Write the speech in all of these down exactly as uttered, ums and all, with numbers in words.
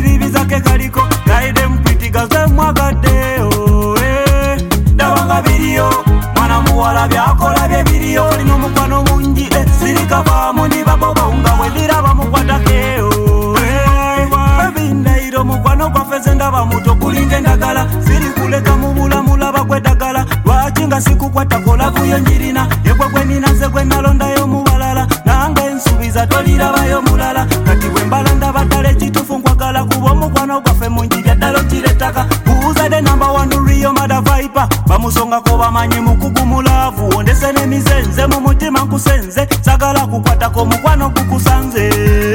tiribiza ke kaliko gaide mpitiga ze mwagade oh eh dawanga biriyo mwana muwala byakola bye biriyo lino mukwano mungi eh sirika ba mundi baboba unga welira bamukwatake oh eh bindairo mukwano kwa feze ndaba muto kulinde ndagala siri kuleka mubula mulaba kwedagala lwachinga siku kwatakola kuyo njirina yekwe kwenina ze kwenalonda yo mubalala nange nsubiza tolira bayo mulala kati wembala ndaba dale chitufu nkwagala kubo mukwano kwafe mungi byaddalo kiretaka kuuza de number one Rio Mada Viper bamusonga ko bamanyi mukugu mulavu ondese ne mizenze mu mutima nkusenze sagala kukwata ko mukwano kukusanze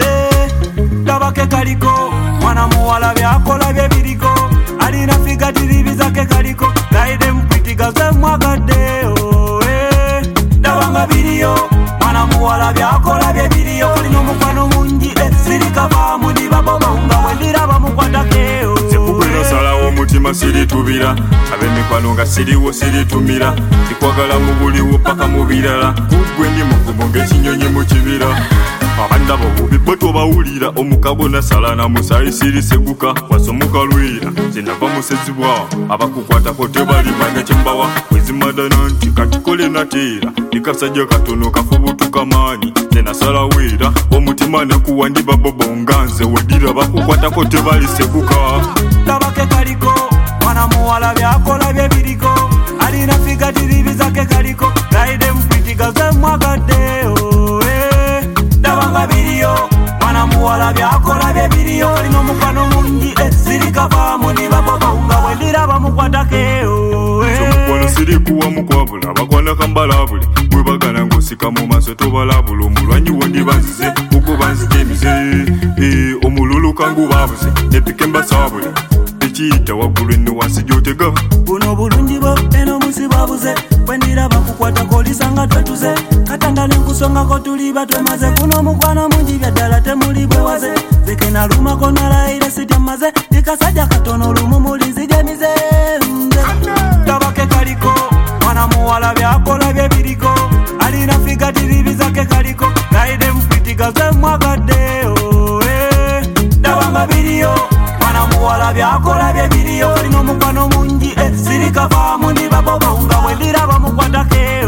tabake kaliko mwana muwala byakola bye biriko alina figa tiribiza ke kaliko gaide mpitiga ze mwagade oh eh dawanga biriyo mwana muwala byakola bye biriyo lino mukwano mungi eh sirika ba mundi baboba unga welira bamukwatake oh sekubwino sala omutima siri tubira abe mikwano nga siriwo siri tumira sikwagala mu buliwo paka mu birala kugwe ndi mukubo ng'ekinyonyi mu kibira abanda bobubi bwe tobawulira omukabona salana musayi siri seguka wasomuka lwira zinava musezibwa abakukwatako tebalimanya kyembawa wezimadana nti katikole nateera ikasajja katono kafubutuka maanyi zenasala wira omutima nekuwandi babobo nganze wedira bakukwatako tebali seguka tabake kaliko mwana muwala byakola bye biriko alina figa tiribiza ke kaliko gaide mpitiga ze mwagade oh eh dawanga biriyo mwana muwala byakola bye biriyo lino mukwano mungi eh sirika ba mundi baboba unga welira bamukwatake oh eh mukwano siri kuwa mukwabula bakwana kambalabule bwe bagana ngosika mu maso tobalabula omulwanyi wondi banzize uko banzikemize eh omululu kangu babuze epikemba sabule ekiyita waggulu eno wansi gyotega buno bulungi bwo eno musi babuze kwendira bakukwata kolisanga twetuze katanga nenkusongako tuli batwemaze kuno mukwano mungi byaddala temuli bwewaze zekena luma konalaire sityamaze ikasajja katono lumu mulinzijemize tabake kaliko mwana muwala byakola bye biriko alina figa tiribiza ke kaliko gaide mpitiga ze mwagade oh eh dawanga biriyo mwana muwala byakola bye biriyo lino mukwano mungi eh sirika ba mundi baboba unga welira bamukwatake